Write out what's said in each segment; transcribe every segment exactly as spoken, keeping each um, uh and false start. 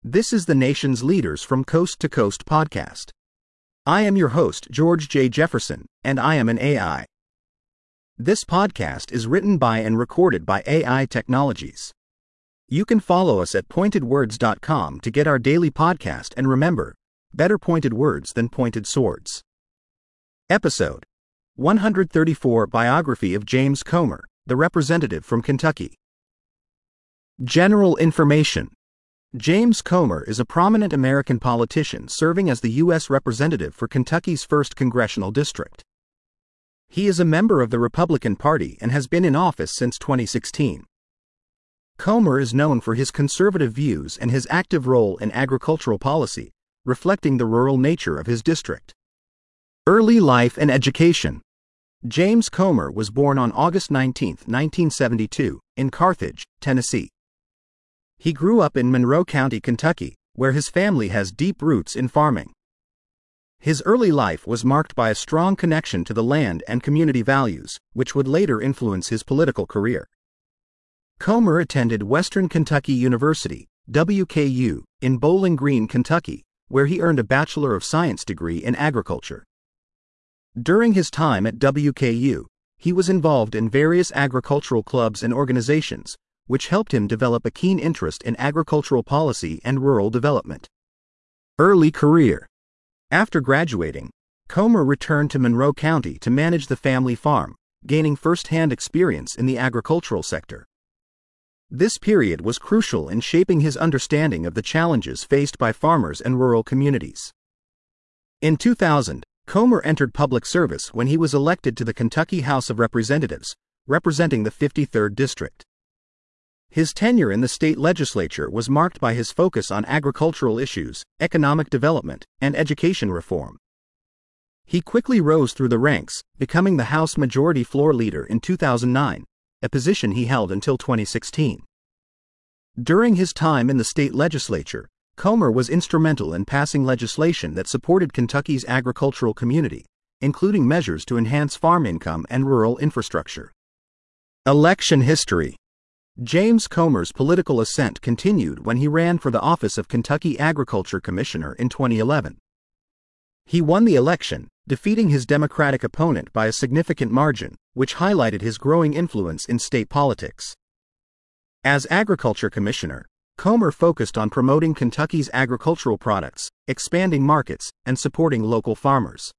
This is the nation's Leaders from Coast to Coast podcast. I am your host, George J. Jefferson, and I am an A I. This podcast is written by and recorded by A I Technologies. You can follow us at pointed words dot com to get our daily podcast, and remember, better pointed words than pointed swords. Episode one hundred thirty-four Biography of James Comer, the Representative from Kentucky. General information. James Comer is a prominent American politician serving as the U S Representative for Kentucky's first Congressional District. He is a member of the Republican Party and has been in office since twenty sixteen. Comer is known for his conservative views and his active role in agricultural policy, reflecting the rural nature of his district. Early life and education. James Comer was born on August nineteenth, nineteen seventy-two, in Carthage, Tennessee. He grew up in Monroe County, Kentucky, where his family has deep roots in farming. His early life was marked by a strong connection to the land and community values, which would later influence his political career. Comer attended Western Kentucky University, W K U, in Bowling Green, Kentucky, where he earned a Bachelor of Science degree in agriculture. During his time at W K U, he was involved in various agricultural clubs and organizations, which helped him develop a keen interest in agricultural policy and rural development. Early career. After graduating, Comer returned to Monroe County to manage the family farm, gaining first-hand experience in the agricultural sector. This period was crucial in shaping his understanding of the challenges faced by farmers and rural communities. In two thousand, Comer entered public service when he was elected to the Kentucky House of Representatives, representing the fifty-third District. His tenure in the state legislature was marked by his focus on agricultural issues, economic development, and education reform. He quickly rose through the ranks, becoming the House Majority Floor Leader in two thousand nine, a position he held until twenty sixteen. During his time in the state legislature, Comer was instrumental in passing legislation that supported Kentucky's agricultural community, including measures to enhance farm income and rural infrastructure. Election history. James Comer's political ascent continued when he ran for the office of Kentucky Agriculture Commissioner in twenty eleven. He won the election, defeating his Democratic opponent by a significant margin, which highlighted his growing influence in state politics. As Agriculture Commissioner, Comer focused on promoting Kentucky's agricultural products, expanding markets, and supporting local farmers.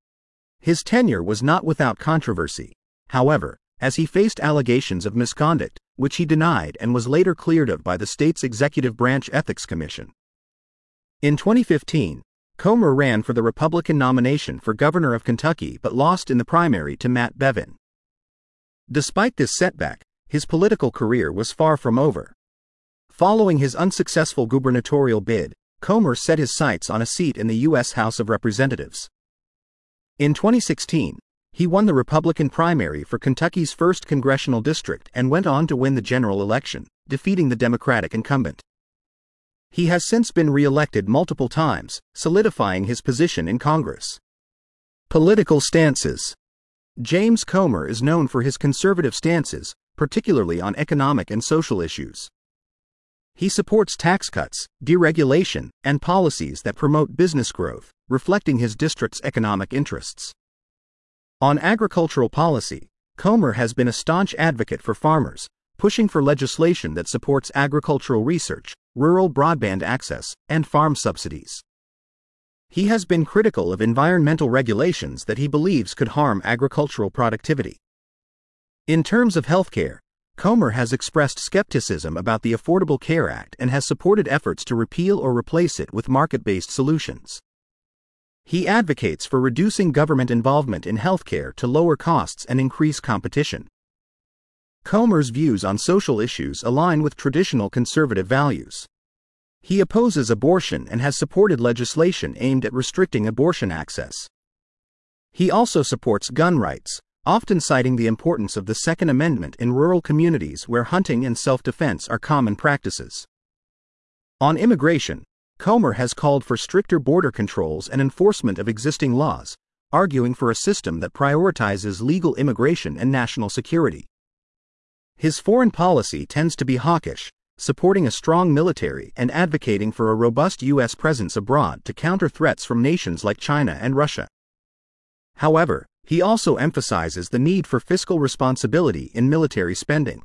His tenure was not without controversy, however, as he faced allegations of misconduct, which he denied and was later cleared of by the state's Executive Branch Ethics Commission. In twenty fifteen, Comer ran for the Republican nomination for governor of Kentucky but lost in the primary to Matt Bevin. Despite this setback, his political career was far from over. Following his unsuccessful gubernatorial bid, Comer set his sights on a seat in the U S House of Representatives. In twenty sixteen, he won the Republican primary for Kentucky's first congressional district and went on to win the general election, defeating the Democratic incumbent. He has since been re-elected multiple times, solidifying his position in Congress. Political stances. James Comer is known for his conservative stances, particularly on economic and social issues. He supports tax cuts, deregulation, and policies that promote business growth, reflecting his district's economic interests. On agricultural policy, Comer has been a staunch advocate for farmers, pushing for legislation that supports agricultural research, rural broadband access, and farm subsidies. He has been critical of environmental regulations that he believes could harm agricultural productivity. In terms of healthcare, Comer has expressed skepticism about the Affordable Care Act and has supported efforts to repeal or replace it with market-based solutions. He advocates for reducing government involvement in healthcare to lower costs and increase competition. Comer's views on social issues align with traditional conservative values. He opposes abortion and has supported legislation aimed at restricting abortion access. He also supports gun rights, often citing the importance of the Second Amendment in rural communities where hunting and self-defense are common practices. On immigration, Comer has called for stricter border controls and enforcement of existing laws, arguing for a system that prioritizes legal immigration and national security. His foreign policy tends to be hawkish, supporting a strong military and advocating for a robust U S presence abroad to counter threats from nations like China and Russia. However, he also emphasizes the need for fiscal responsibility in military spending.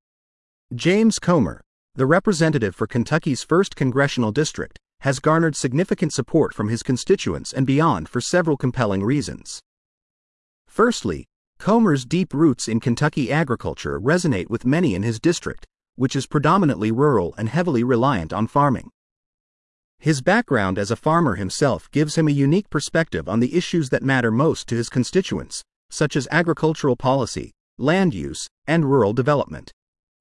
James Comer, the representative for Kentucky's first congressional district, has garnered significant support from his constituents and beyond for several compelling reasons. Firstly, Comer's deep roots in Kentucky agriculture resonate with many in his district, which is predominantly rural and heavily reliant on farming. His background as a farmer himself gives him a unique perspective on the issues that matter most to his constituents, such as agricultural policy, land use, and rural development.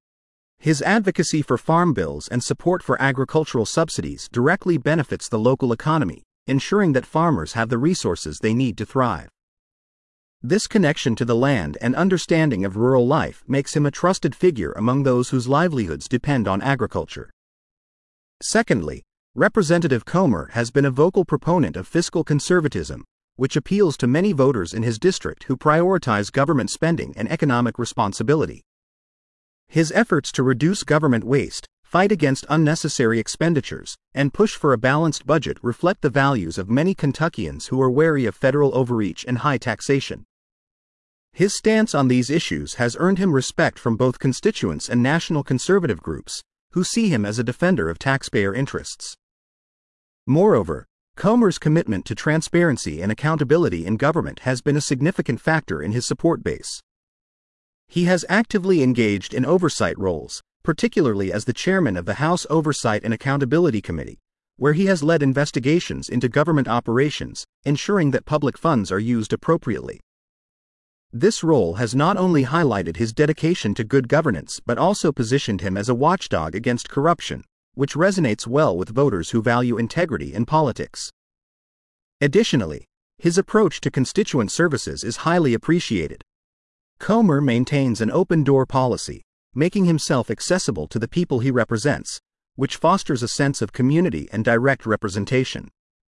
His advocacy for farm bills and support for agricultural subsidies directly benefits the local economy, ensuring that farmers have the resources they need to thrive. This connection to the land and understanding of rural life makes him a trusted figure among those whose livelihoods depend on agriculture. Secondly, Representative Comer has been a vocal proponent of fiscal conservatism, which appeals to many voters in his district who prioritize government spending and economic responsibility. His efforts to reduce government waste, fight against unnecessary expenditures, and push for a balanced budget reflect the values of many Kentuckians who are wary of federal overreach and high taxation. His stance on these issues has earned him respect from both constituents and national conservative groups, who see him as a defender of taxpayer interests. Moreover, Comer's commitment to transparency and accountability in government has been a significant factor in his support base. He has actively engaged in oversight roles, particularly as the chairman of the House Oversight and Accountability Committee, where he has led investigations into government operations, ensuring that public funds are used appropriately. This role has not only highlighted his dedication to good governance but also positioned him as a watchdog against corruption, which resonates well with voters who value integrity in politics. Additionally, his approach to constituent services is highly appreciated. Comer maintains an open-door policy, making himself accessible to the people he represents, which fosters a sense of community and direct representation.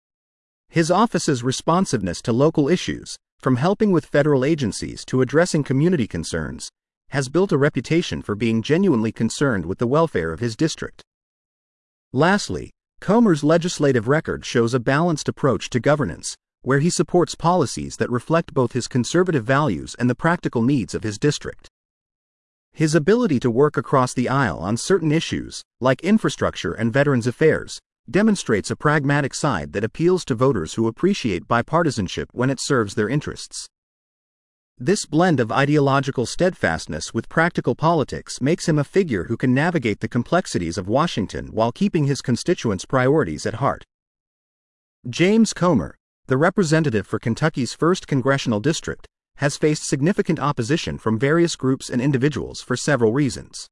His office's responsiveness to local issues, from helping with federal agencies to addressing community concerns, has built a reputation for being genuinely concerned with the welfare of his district. Lastly, Comer's legislative record shows a balanced approach to governance, where he supports policies that reflect both his conservative values and the practical needs of his district. His ability to work across the aisle on certain issues, like infrastructure and veterans affairs, demonstrates a pragmatic side that appeals to voters who appreciate bipartisanship when it serves their interests. This blend of ideological steadfastness with practical politics makes him a figure who can navigate the complexities of Washington while keeping his constituents' priorities at heart. James Comer, the representative for Kentucky's first congressional district, has faced significant opposition from various groups and individuals for several reasons.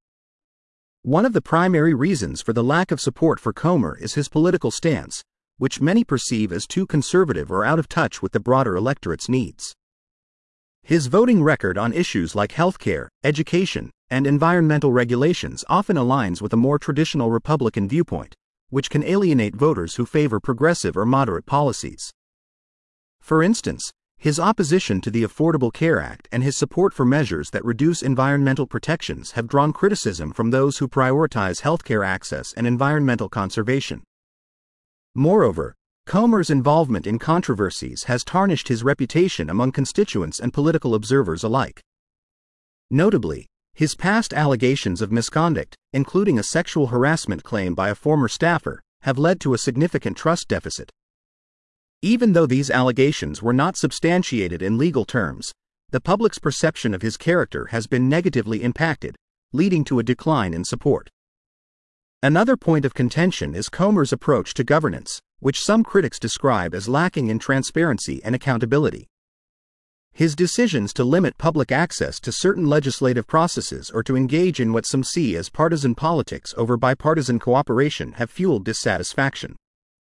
One of the primary reasons for the lack of support for Comer is his political stance, which many perceive as too conservative or out of touch with the broader electorate's needs. His voting record on issues like healthcare, education, and environmental regulations often aligns with a more traditional Republican viewpoint, which can alienate voters who favor progressive or moderate policies. For instance, his opposition to the Affordable Care Act and his support for measures that reduce environmental protections have drawn criticism from those who prioritize healthcare access and environmental conservation. Moreover, Comer's involvement in controversies has tarnished his reputation among constituents and political observers alike. Notably, his past allegations of misconduct, including a sexual harassment claim by a former staffer, have led to a significant trust deficit. Even though these allegations were not substantiated in legal terms, the public's perception of his character has been negatively impacted, leading to a decline in support. Another point of contention is Comer's approach to governance, which some critics describe as lacking in transparency and accountability. His decisions to limit public access to certain legislative processes or to engage in what some see as partisan politics over bipartisan cooperation have fueled dissatisfaction.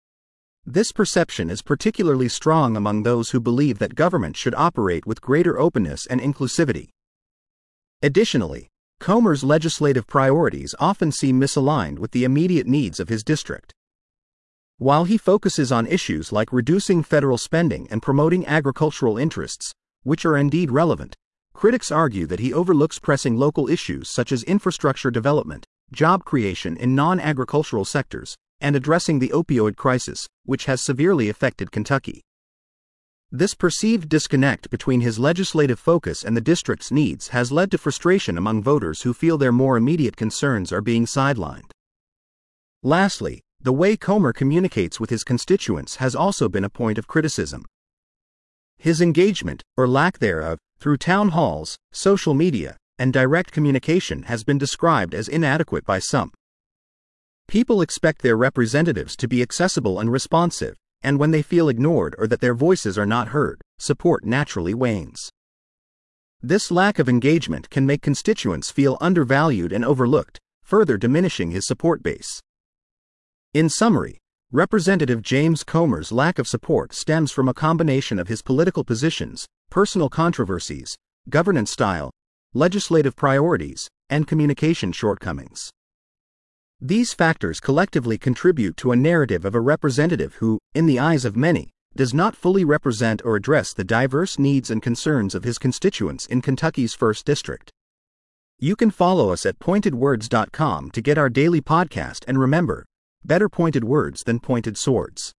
This perception is particularly strong among those who believe that government should operate with greater openness and inclusivity. Additionally, Comer's legislative priorities often seem misaligned with the immediate needs of his district. While he focuses on issues like reducing federal spending and promoting agricultural interests, which are indeed relevant, critics argue that he overlooks pressing local issues such as infrastructure development, job creation in non-agricultural sectors, and addressing the opioid crisis, which has severely affected Kentucky. This perceived disconnect between his legislative focus and the district's needs has led to frustration among voters who feel their more immediate concerns are being sidelined. Lastly, the way Comer communicates with his constituents has also been a point of criticism. His engagement, or lack thereof, through town halls, social media, and direct communication has been described as inadequate by some. People expect their representatives to be accessible and responsive, and when they feel ignored or that their voices are not heard, support naturally wanes. This lack of engagement can make constituents feel undervalued and overlooked, further diminishing his support base. In summary, Representative James Comer's lack of support stems from a combination of his political positions, personal controversies, governance style, legislative priorities, and communication shortcomings. These factors collectively contribute to a narrative of a representative who, in the eyes of many, does not fully represent or address the diverse needs and concerns of his constituents in Kentucky's first District. You can follow us at pointed words dot com to get our daily podcast, and remember, better pointed words than pointed swords.